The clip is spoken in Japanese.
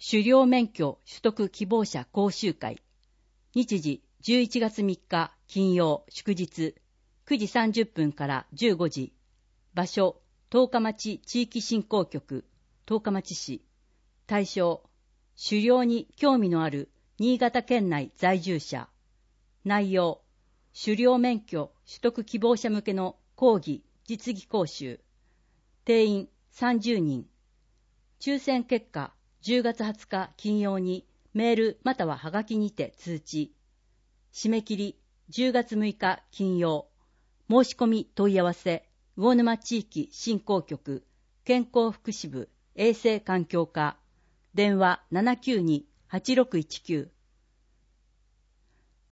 狩猟免許取得希望者講習会。日時11月3日金曜祝日9時30分から15時。場所、十日町地域振興局、十日町市。対象、狩猟に興味のある新潟県内在住者。内容、狩猟免許取得希望者向けの講義、実技講習。定員30人。抽選結果、10月20日金曜にメールまたははがきにて通知。締め切り10月6日金曜。申し込み問い合わせ、魚沼地域振興局、健康福祉部、衛生環境課。電話792-8619